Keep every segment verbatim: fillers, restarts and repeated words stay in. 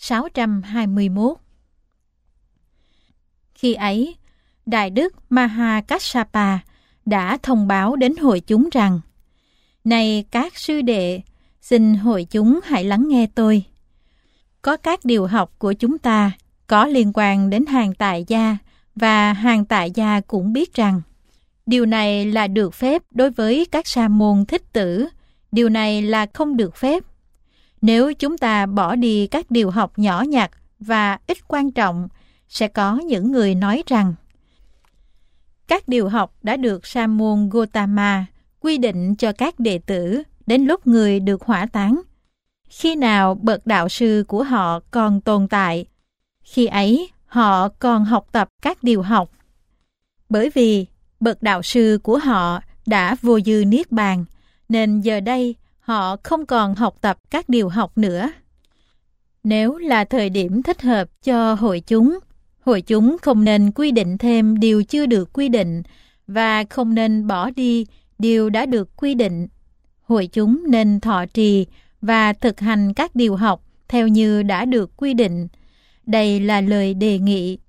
sáu trăm hai mươi mốt. Khi ấy, Đại đức Mahakassapa đã thông báo đến hội chúng rằng: Này các sư đệ, xin hội chúng hãy lắng nghe tôi. Có các điều học của chúng ta có liên quan đến hàng tại gia, và hàng tại gia cũng biết rằng điều này là được phép đối với các sa môn thích tử, điều này là không được phép. Nếu chúng ta bỏ đi các điều học nhỏ nhặt và ít quan trọng, sẽ có những người nói rằng các điều học đã được sa môn Gotama quy định cho các đệ tử đến lúc người được hỏa táng. Khi nào bậc đạo sư của họ còn tồn tại, khi ấy họ còn học tập các điều học. Bởi vì bậc đạo sư của họ đã vô dư niết bàn, nên giờ đây họ không còn học tập các điều học nữa. Nếu là thời điểm thích hợp cho hội chúng, hội chúng không nên quy định thêm điều chưa được quy định, và không nên bỏ đi điều đã được quy định. Hội chúng nên thọ trì và thực hành các điều học theo như đã được quy định. Đây là lời đề nghị.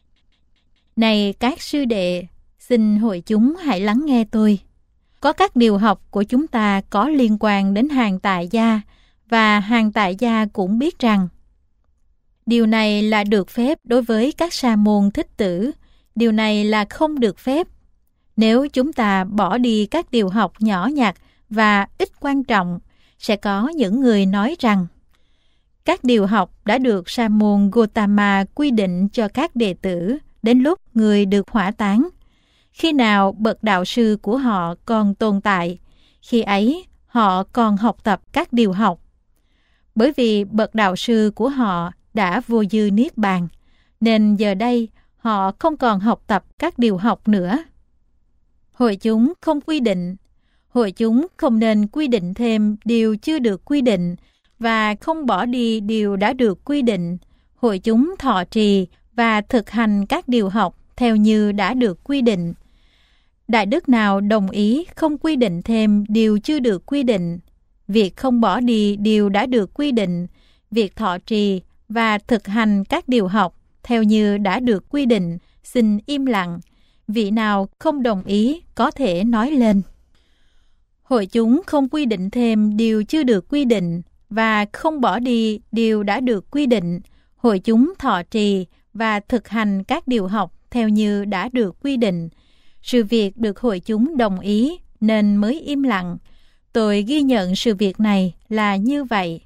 Này các sư đệ, xin hội chúng hãy lắng nghe tôi. Có các điều học của chúng ta có liên quan đến hàng tại gia, và hàng tại gia cũng biết rằng điều này là được phép đối với các sa môn thích tử, điều này là không được phép. Nếu chúng ta bỏ đi các điều học nhỏ nhặt và ít quan trọng, sẽ có những người nói rằng các điều học đã được sa môn Gotama quy định cho các đệ tử đến lúc người được hỏa táng. Khi nào bậc đạo sư của họ còn tồn tại, khi ấy họ còn học tập các điều học. Bởi vì bậc đạo sư của họ đã vô dư niết bàn, nên giờ đây họ không còn học tập các điều học nữa. Hội chúng không quy định, hội chúng không nên quy định thêm điều chưa được quy định, và không bỏ đi điều đã được quy định. Hội chúng thọ trì và thực hành các điều học theo như đã được quy định. Đại đức nào đồng ý không quy định thêm điều chưa được quy định, việc không bỏ đi điều đã được quy định, việc thọ trì và thực hành các điều học theo như đã được quy định, xin im lặng. Vị nào không đồng ý có thể nói lên. Hội chúng không quy định thêm điều chưa được quy định, và không bỏ đi điều đã được quy định. Hội chúng thọ trì và thực hành các điều học theo như đã được quy định. Sự việc được hội chúng đồng ý nên mới im lặng. Tôi ghi nhận sự việc này là như vậy.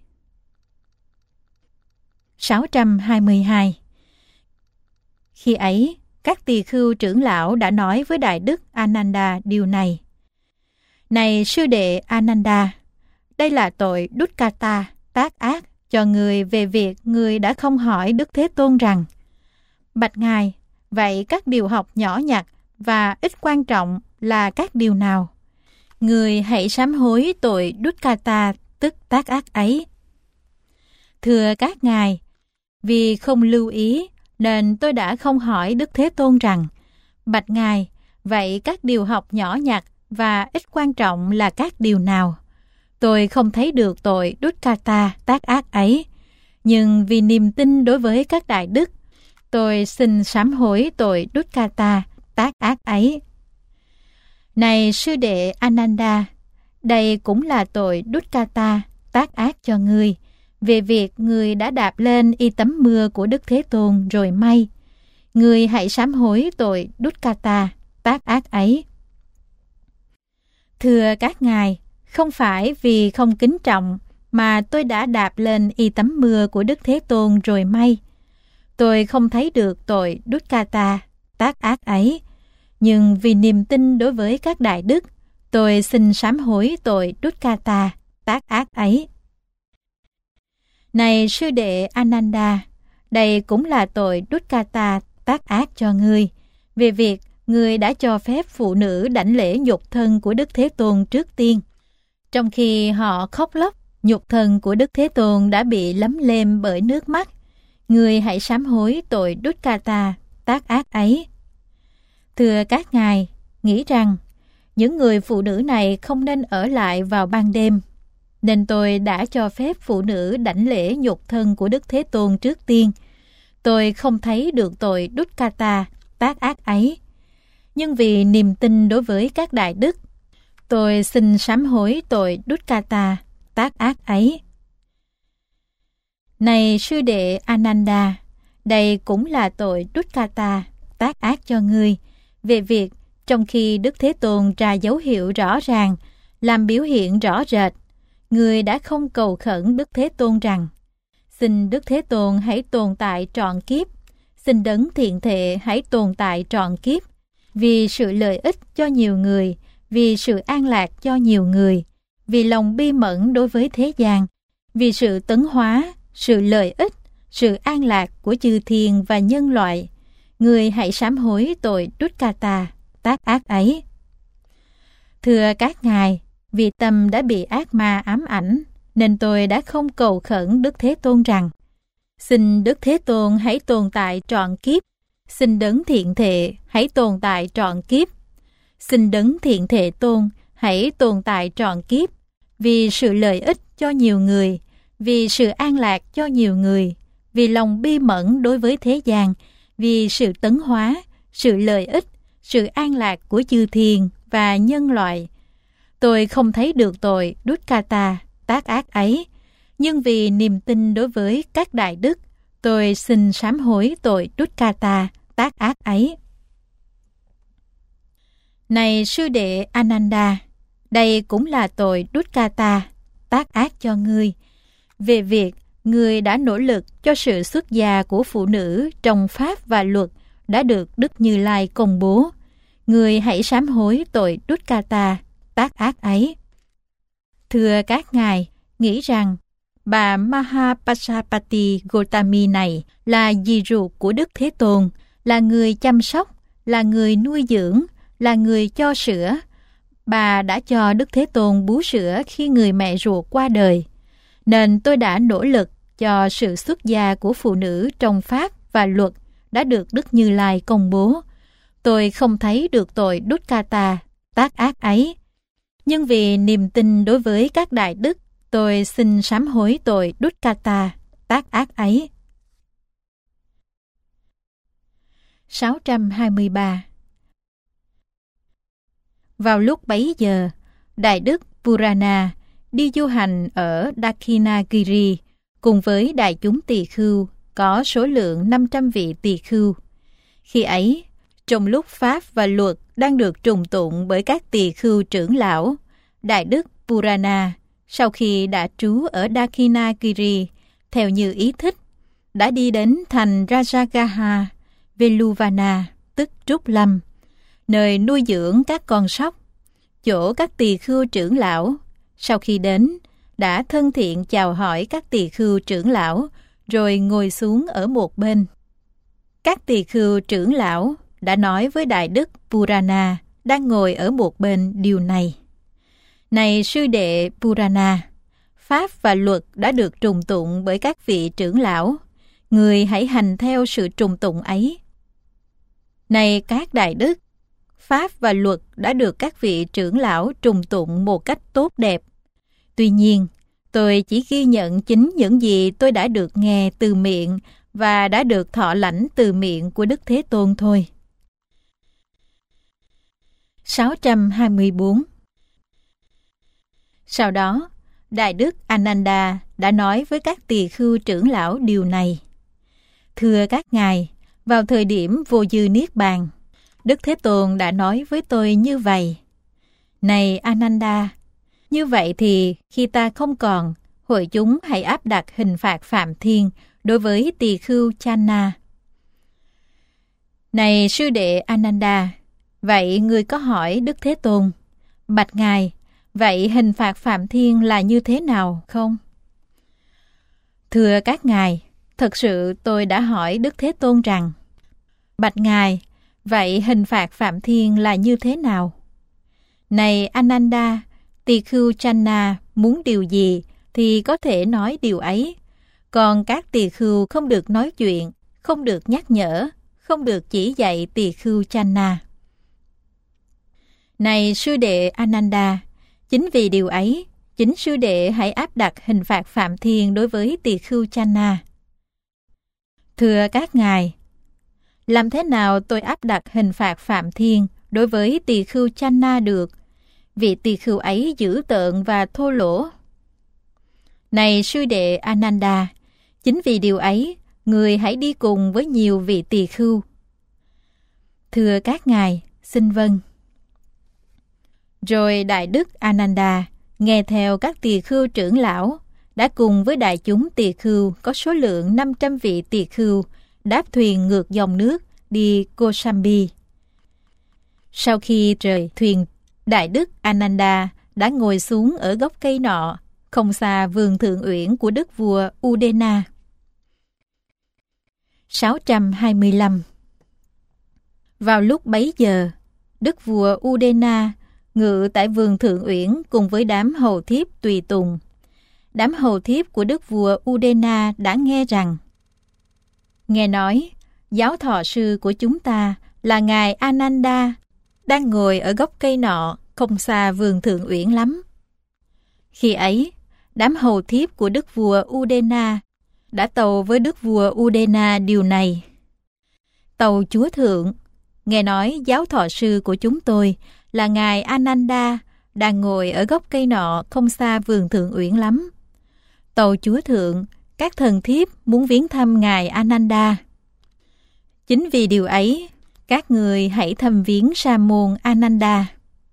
sáu trăm hai mươi hai. Khi ấy, các tỳ khưu trưởng lão đã nói với Đại đức Ananda điều này. Này sư đệ Ananda, đây là tội Dukkata, tác ác cho người về việc người đã không hỏi Đức Thế Tôn rằng: Bạch Ngài, vậy các điều học nhỏ nhặt và ít quan trọng là các điều nào? Người hãy sám hối tội Dukkata, tức tác ác ấy. Thưa các ngài, vì không lưu ý nên tôi đã không hỏi Đức Thế Tôn rằng: Bạch Ngài, vậy các điều học nhỏ nhặt và ít quan trọng là các điều nào? Tôi không thấy được tội Dukkata, tác ác ấy. Nhưng vì niềm tin đối với các đại đức, tôi xin sám hối tội Dukkata, tác ác ấy. Này sư đệ Ananda, đây cũng là tội Dukkata, tác ác cho ngươi, về việc ngươi đã đạp lên y tấm mưa của Đức Thế Tôn rồi may. Ngươi hãy sám hối tội Dukkata, tác ác ấy. Thưa các ngài, không phải vì không kính trọng mà tôi đã đạp lên y tấm mưa của Đức Thế Tôn rồi may. Tôi không thấy được tội Dukkata, tác ác ấy. Nhưng vì niềm tin đối với các đại đức, tôi xin sám hối tội Dukkata, tác ác ấy. Này sư đệ Ananda, đây cũng là tội Dukkata, tác ác cho ngươi, về việc ngươi đã cho phép phụ nữ đảnh lễ nhục thân của Đức Thế Tôn trước tiên. Trong khi họ khóc lóc, nhục thân của Đức Thế Tôn đã bị lấm lem bởi nước mắt. Ngươi hãy sám hối tội Dukkata, tác ác ấy. Thưa các ngài, nghĩ rằng những người phụ nữ này không nên ở lại vào ban đêm. nên tôi đã cho phép phụ nữ đảnh lễ nhục thân của Đức Thế Tôn trước tiên. Tôi không thấy được tội Dukkata, tác ác ấy. Nhưng vì niềm tin đối với các đại đức, tôi xin sám hối tội Dukkata, tác ác ấy. Này sư đệ Ananda, đây cũng là tội Dukkata, tác ác cho ngươi, về việc trong khi Đức Thế Tôn ra dấu hiệu rõ ràng, làm biểu hiện rõ rệt, ngươi đã không cầu khẩn Đức Thế Tôn rằng: xin Đức Thế Tôn hãy tồn tại trọn kiếp, xin Đấng Thiện Thệ hãy tồn tại trọn kiếp, vì sự lợi ích cho nhiều người, vì sự an lạc cho nhiều người, vì lòng bi mẫn đối với thế gian, vì sự tấn hóa, sự lợi ích, sự an lạc của chư thiên và nhân loại. Người hãy sám hối tội Dukkata, tác ác ấy. Thưa các ngài, vì tâm đã bị ác ma ám ảnh, nên tôi đã không cầu khẩn Đức Thế Tôn rằng: xin Đức Thế Tôn hãy tồn tại trọn kiếp, xin Đấng Thiện Thệ hãy tồn tại trọn kiếp, xin Đấng Thiện Thệ Tôn hãy tồn tại trọn kiếp, vì sự lợi ích cho nhiều người, vì sự an lạc cho nhiều người, vì lòng bi mẫn đối với thế gian, vì sự tấn hóa, sự lợi ích, sự an lạc của chư thiên và nhân loại. Tôi không thấy được tội Dukkata, tác ác ấy, nhưng vì niềm tin đối với các đại đức, tôi xin sám hối tội Dukkata, tác ác ấy. Này sư đệ Ananda, đây cũng là tội Dukkata, tác ác cho ngươi, về việc ngươi đã nỗ lực cho sự xuất gia của phụ nữ trong pháp và luật đã được Đức Như Lai công bố. Ngươi hãy sám hối tội Dukkata, tác ác ấy. Thưa các ngài, nghĩ rằng bà Mahapajapati Gotami này là dì ruột của Đức Thế Tôn, là người chăm sóc, là người nuôi dưỡng, là người cho sữa. Bà đã cho Đức Thế Tôn bú sữa khi người mẹ ruột qua đời. Nên tôi đã nỗ lực cho sự xuất gia của phụ nữ trong pháp và luật đã được Đức Như Lai công bố. Tôi không thấy được tội Dukkata, tác ác ấy. Nhưng vì niềm tin đối với các đại đức, tôi xin sám hối tội Dukkata, tác ác ấy. sáu trăm hai mươi ba. Vào lúc bấy giờ, Đại đức Purana đi du hành ở Dakshinagiri cùng với đại chúng tỳ khưu có số lượng năm trăm vị tỳ khưu. Khi ấy, trong lúc pháp và luật đang được trùng tụng bởi các tỳ khưu trưởng lão, Đại đức Purana, sau khi đã trú ở Dakshinagiri theo như ý thích, đã đi đến thành Rajagaha, Veluvana, tức Trúc Lâm, nơi nuôi dưỡng các con sóc, chỗ các tỳ khưu trưởng lão. Sau khi đến, đã thân thiện chào hỏi các tỳ khưu trưởng lão, rồi ngồi xuống ở một bên. Các tỳ khưu trưởng lão đã nói với Đại đức Purana đang ngồi ở một bên điều này: này sư đệ Purana, pháp và luật đã được trùng tụng bởi các vị trưởng lão, người hãy hành theo sự trùng tụng ấy. Này các đại đức, pháp và luật đã được các vị trưởng lão trùng tụng một cách tốt đẹp. Tuy nhiên, tôi chỉ ghi nhận chính những gì tôi đã được nghe từ miệng và đã được thọ lãnh từ miệng của Đức Thế Tôn thôi. sáu trăm hai mươi bốn. Sau đó, Đại đức Ananda đã nói với các tỳ khưu trưởng lão điều này: thưa các ngài, vào thời điểm vô dư niết bàn, Đức Thế Tôn đã nói với tôi như vậy: này Ananda, như vậy thì khi ta không còn, hội chúng hãy áp đặt hình phạt phạm thiên đối với tỳ khưu Channa. Này sư đệ Ananda, vậy người có hỏi Đức Thế Tôn: bạch ngài, vậy hình phạt phạm thiên là như thế nào không? Thưa các ngài, thật sự tôi đã hỏi Đức Thế Tôn rằng: bạch ngài, vậy hình phạt phạm thiên là như thế nào? Này Ananda, tỳ khưu Channa muốn điều gì thì có thể nói điều ấy, còn các tỳ khưu không được nói chuyện, không được nhắc nhở, không được chỉ dạy tỳ khưu Channa. Này sư đệ Ananda, chính vì điều ấy, chính sư đệ hãy áp đặt hình phạt phạm thiên đối với tỳ khưu Channa. Thưa các ngài, làm thế nào tôi áp đặt hình phạt phạm thiên đối với tỳ khưu Channa được? Vị tỳ khưu ấy dữ tợn và thô lỗ. Này sư đệ Ananda, chính vì điều ấy, người hãy đi cùng với nhiều vị tỳ khưu. Thưa các ngài, xin vâng. Rồi Đại Đức Ananda nghe theo các tỳ khưu trưởng lão, đã cùng với đại chúng tỳ khưu có số lượng năm trăm vị tỳ khưu đáp thuyền ngược dòng nước đi Kosambi. Sau khi rời thuyền, Đại Đức Ananda đã ngồi xuống ở gốc cây nọ, không xa vườn thượng uyển của đức vua Udena. sáu trăm hai mươi lăm. Vào lúc bấy giờ, đức vua Udena ngự tại vườn thượng uyển cùng với đám hầu thiếp tùy tùng. Đám hầu thiếp của đức vua Udena đã nghe rằng, nghe nói, giáo thọ sư của chúng ta là ngài Ananda đang ngồi ở gốc cây nọ, không xa vườn thượng uyển lắm. Khi ấy, đám hầu thiếp của đức vua Udena đã tâu với đức vua Udena điều này. Tâu chúa thượng, nghe nói giáo thọ sư của chúng tôi là ngài Ananda đang ngồi ở gốc cây nọ không xa vườn thượng uyển lắm. Tâu chúa thượng, các thần thiếp muốn viếng thăm ngài Ananda. Chính vì điều ấy, các người hãy thăm viếng sa môn Ananda.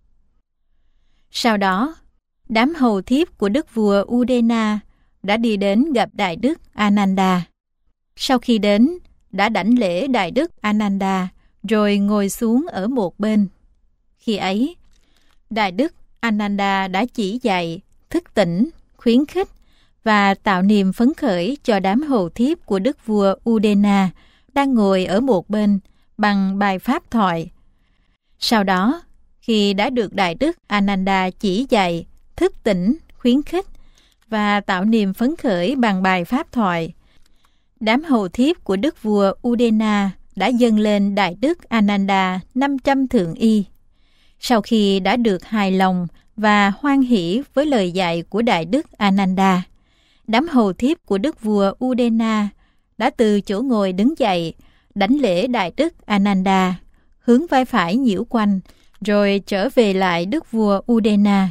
Sau đó, đám hầu thiếp của đức vua Udena đã đi đến gặp Đại Đức Ananda. Sau khi đến, đã đảnh lễ Đại Đức Ananda, rồi ngồi xuống ở một bên. Khi ấy, Đại Đức Ananda đã chỉ dạy, thức tỉnh, khuyến khích và tạo niềm phấn khởi cho đám hầu thiếp của đức vua Udena đang ngồi ở một bên bằng bài pháp thoại. Sau đó, khi đã được Đại Đức Ananda chỉ dạy, thức tỉnh, khuyến khích và tạo niềm phấn khởi bằng bài pháp thoại, đám hầu thiếp của đức vua Udena đã dâng lên Đại Đức Ananda năm trăm thượng y. Sau khi đã được hài lòng và hoan hỷ với lời dạy của Đại Đức Ananda, đám hầu thiếp của đức vua Udena đã từ chỗ ngồi đứng dậy, đảnh lễ Đại Đức Ananda, hướng vai phải nhiễu quanh, rồi trở về lại đức vua Udena.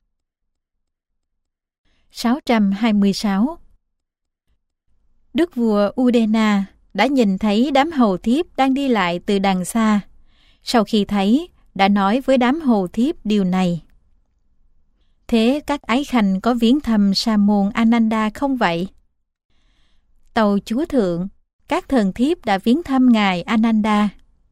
sáu trăm hai mươi sáu. Đức vua Udena đã nhìn thấy đám hầu thiếp đang đi lại từ đằng xa. Sau khi thấy, đã nói với đám hầu thiếp điều này. Thế các ái khanh có viếng thăm sa môn Ananda không vậy? Tâu chúa thượng, các thần thiếp đã viếng thăm ngài Ananda.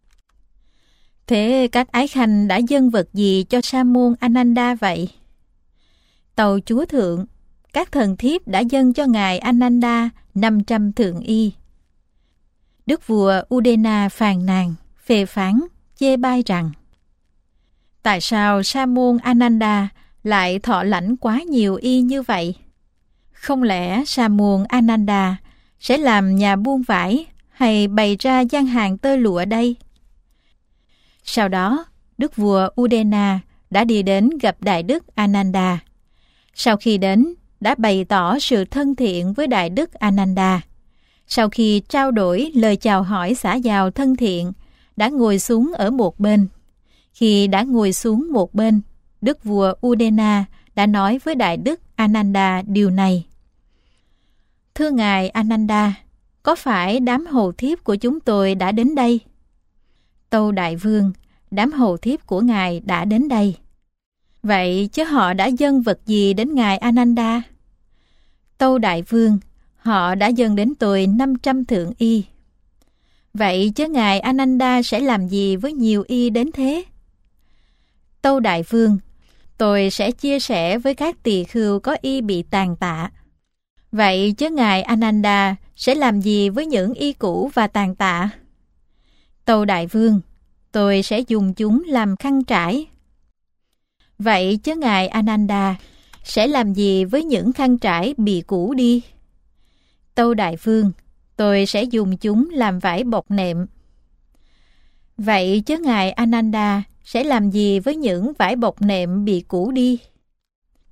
Thế các ái khanh đã dâng vật gì cho sa môn Ananda vậy? Tâu chúa thượng, các thần thiếp đã dâng cho ngài Ananda năm trăm thượng y. Đức vua Udena phàn nàn, phê phán, chê bai rằng, tại sao sa môn Ananda lại thọ lãnh quá nhiều y như vậy? Không lẽ sa môn Ananda sẽ làm nhà buôn vải hay bày ra gian hàng tơ lụa đây? Sau đó, đức vua Udena đã đi đến gặp Đại Đức Ananda. Sau khi đến, đã bày tỏ sự thân thiện với Đại Đức Ananda. Sau khi trao đổi lời chào hỏi xã giao thân thiện, đã ngồi xuống ở một bên. Khi đã ngồi xuống một bên, đức vua Udena đã nói với Đại Đức Ananda điều này. Thưa ngài Ananda, có phải đám hầu thiếp của chúng tôi đã đến đây? Tâu đại vương, đám hầu thiếp của ngài đã đến đây. Vậy chứ họ đã dâng vật gì đến ngài Ananda? Tâu đại vương, họ đã dâng đến tôi năm trăm thượng y. Vậy chứ ngài Ananda sẽ làm gì với nhiều y đến thế? Tâu đại vương, tôi sẽ chia sẻ với các tỳ khưu có y bị tàn tạ. Vậy chứ ngài Ananda sẽ làm gì với những y cũ và tàn tạ? Tâu đại vương, tôi sẽ dùng chúng làm khăn trải. Vậy chứ ngài Ananda sẽ làm gì với những khăn trải bị cũ đi? Tâu đại vương, tôi sẽ dùng chúng làm vải bọc nệm. Vậy chứ ngài Ananda sẽ làm gì với những vải bọc nệm bị cũ đi?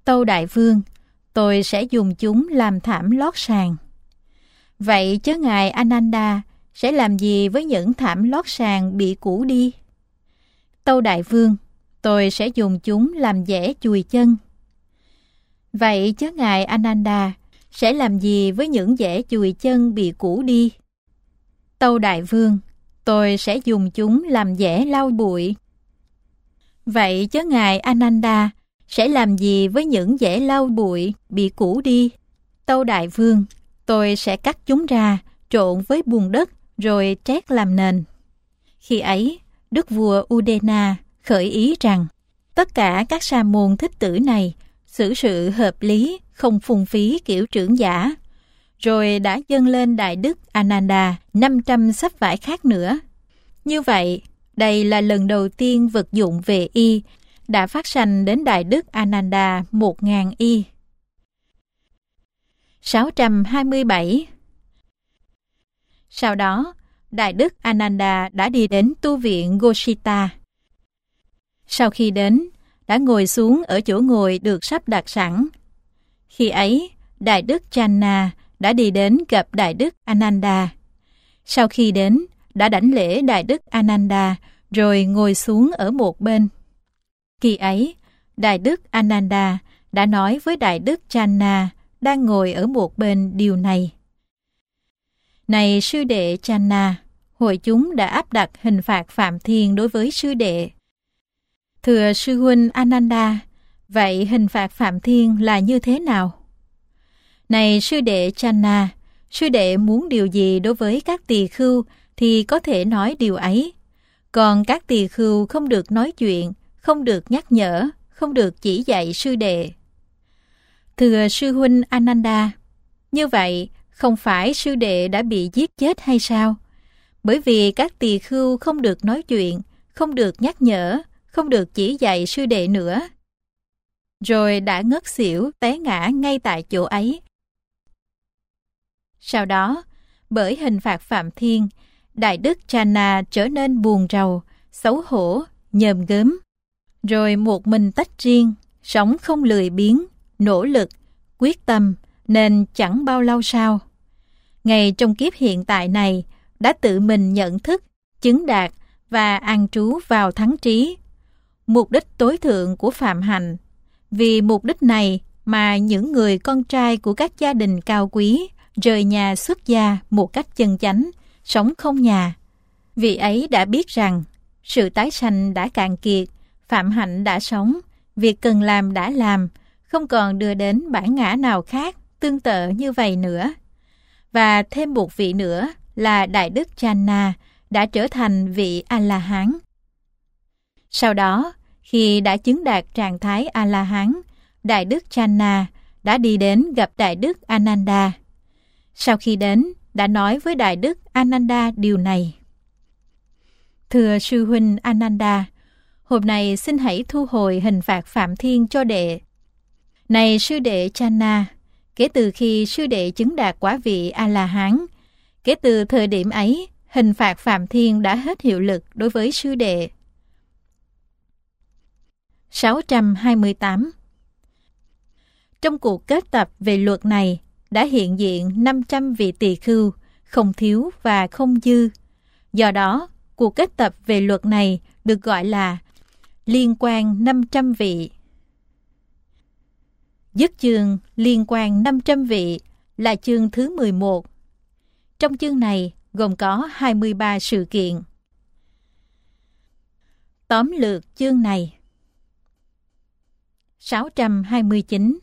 Tâu Đại Vương, tôi sẽ dùng chúng làm thảm lót sàn. Vậy chớ ngài Ananda sẽ làm gì với những thảm lót sàn bị cũ đi? Tâu Đại Vương, tôi sẽ dùng chúng làm dẻ chùi chân. Vậy chớ ngài Ananda sẽ làm gì với những dẻ chùi chân bị cũ đi? Tâu Đại Vương, tôi sẽ dùng chúng làm dẻ lau bụi. Vậy chớ ngài Ananda sẽ làm gì với những dẻ lau bụi bị cũ đi? Tâu Đại Vương, tôi sẽ cắt chúng ra, trộn với bùn đất, rồi trét làm nền. Khi ấy, đức vua Udena khởi ý rằng, tất cả các sa môn thích tử này xử sự hợp lý, không phung phí kiểu trưởng giả. Rồi đã dâng lên Đại Đức Ananda năm trăm sắp vải khác nữa. Như vậy, đây là lần đầu tiên vật dụng về y đã phát sanh đến Đại Đức Ananda một ngàn y. sáu trăm hai mươi bảy. Sau đó, Đại Đức Ananda đã đi đến tu viện Goshita. Sau khi đến, đã ngồi xuống ở chỗ ngồi được sắp đặt sẵn. Khi ấy, Đại Đức Channa đã đi đến gặp Đại Đức Ananda. Sau khi đến, đã đảnh lễ Đại Đức Ananda, rồi ngồi xuống ở một bên. Khi ấy, Đại Đức Ananda đã nói với Đại Đức Channa đang ngồi ở một bên điều này. Này sư đệ Channa, hội chúng đã áp đặt hình phạt phạm thiên đối với sư đệ. Thưa sư huynh Ananda, vậy hình phạt phạm thiên là như thế nào? Này sư đệ Channa, sư đệ muốn điều gì đối với các tỳ khưu thì có thể nói điều ấy. Còn các tỳ khưu không được nói chuyện, không được nhắc nhở, không được chỉ dạy sư đệ. Thưa sư huynh Ananda, như vậy không phải sư đệ đã bị giết chết hay sao? Bởi vì các tỳ khưu không được nói chuyện, không được nhắc nhở, không được chỉ dạy sư đệ nữa. Rồi đã ngất xỉu té ngã ngay tại chỗ ấy. Sau đó, bởi hình phạt phạm thiên, Đại Đức Channa trở nên buồn rầu, xấu hổ, nhờm gớm. Rồi một mình tách riêng, sống không lười biếng, nỗ lực, quyết tâm, nên chẳng bao lâu sau. Ngay trong kiếp hiện tại này, đã tự mình nhận thức, chứng đạt và an trú vào thắng trí. Mục đích tối thượng của phạm hạnh. Vì mục đích này mà những người con trai của các gia đình cao quý rời nhà xuất gia một cách chân chánh, sống không nhà. Vì ấy đã biết rằng sự tái sanh đã cạn kiệt, phạm hạnh đã sống, việc cần làm đã làm, không còn đưa đến bản ngã nào khác tương tự như vậy nữa. Và thêm một vị nữa là Đại Đức Channa đã trở thành vị A-la-hán. Sau đó, khi đã chứng đạt trạng thái A-la-hán, Đại Đức Channa đã đi đến gặp Đại Đức Ananda. Sau khi đến, đã nói với Đại Đức Ananda điều này. Thưa sư huynh Ananda, hôm nay xin hãy thu hồi hình phạt phạm thiên cho đệ. Này sư đệ Channa, kể từ khi sư đệ chứng đạt quả vị A-la-hán, kể từ thời điểm ấy, hình phạt phạm thiên đã hết hiệu lực đối với sư đệ. sáu trăm hai mươi tám. Trong cuộc kết tập về luật này, đã hiện diện năm trăm vị tỳ khưu, không thiếu và không dư. Do đó, cuộc kết tập về luật này được gọi là liên quan năm trăm vị. Dứt chương liên quan năm trăm vị là chương thứ mười một. Trong chương này gồm có hai mươi ba sự kiện. Tóm lược chương này. sáu trăm hai mươi chín.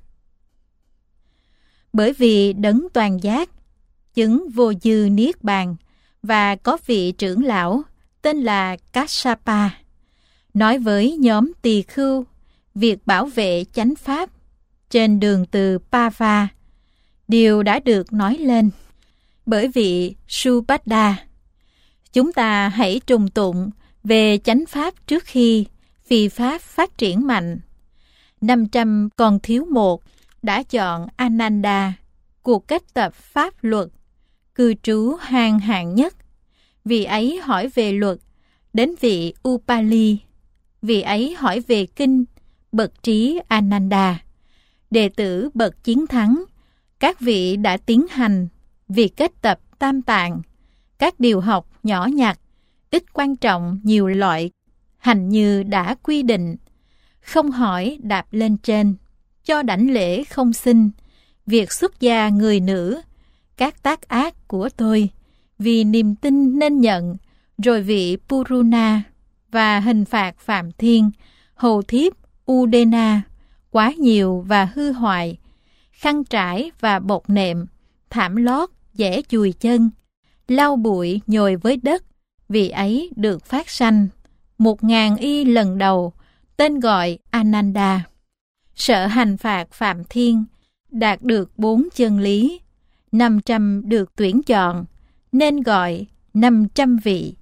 Bởi vì đấng toàn giác, chứng vô dư niết bàn và có vị trưởng lão tên là Kassapa, nói với nhóm tỳ khưu việc bảo vệ chánh pháp trên đường từ Pava, điều đã được nói lên bởi vị Subhadda. Chúng ta hãy trùng tụng về chánh pháp trước khi phi pháp phát triển mạnh. năm trăm còn thiếu một đã chọn Ananda, cuộc kết tập pháp luật, cư trú hang hạng nhất. Vị ấy hỏi về luật, đến vị Upali. Vị ấy hỏi về kinh, bậc trí Ananda. Đệ tử bậc chiến thắng, các vị đã tiến hành việc kết tập tam tạng, các điều học nhỏ nhặt, ít quan trọng nhiều loại, hành như đã quy định, không hỏi đạp lên trên, cho đảnh lễ không xin, việc xuất gia người nữ, các tác ác của tôi, vì niềm tin nên nhận, rồi vị Puruna và hình phạt phạm thiên, hầu thiếp Udena, quá nhiều và hư hoại, khăn trải và bột nệm, thảm lót, dẻ chùi chân, lau bụi nhồi với đất, vì ấy được phát sanh, một ngàn y lần đầu, tên gọi Ananda. Sợ hành phạt phạm thiên, đạt được bốn chân lý, năm trăm được tuyển chọn, nên gọi năm trăm vị.